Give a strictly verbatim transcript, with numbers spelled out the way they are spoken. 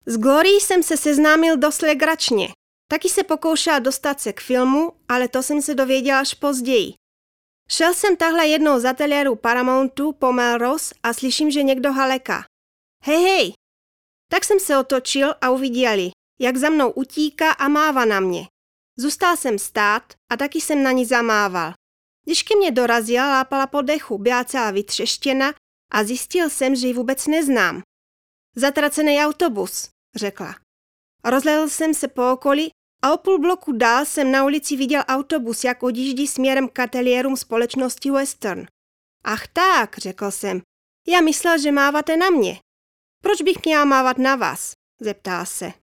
S Glorií jsem se seznámil dost legračně. Taky se pokoušela dostat se k filmu, ale to jsem se dověděl až později. Šel jsem tahle jednou z ateliéru Paramountu po Melrose a slyším, že někdo haleká. Hej, hej! Tak jsem se otočil a uviděli, jak za mnou utíká a mává na mě. Zůstal jsem stát a taky jsem na ní zamával. Když ke mně dorazila, lápala po dechu, byla celá vytřeštěna a zjistil jsem, že ji vůbec neznám. Zatracený autobus, řekla. Rozhlédl jsem se po okolí a o půl bloku dál jsem na ulici viděl autobus, jak odjíždí směrem k ateliérům společnosti Western. Ach tak, řekl jsem. Já myslel, že máváte na mě. Proč bych měla mávat na vás? Zeptala se.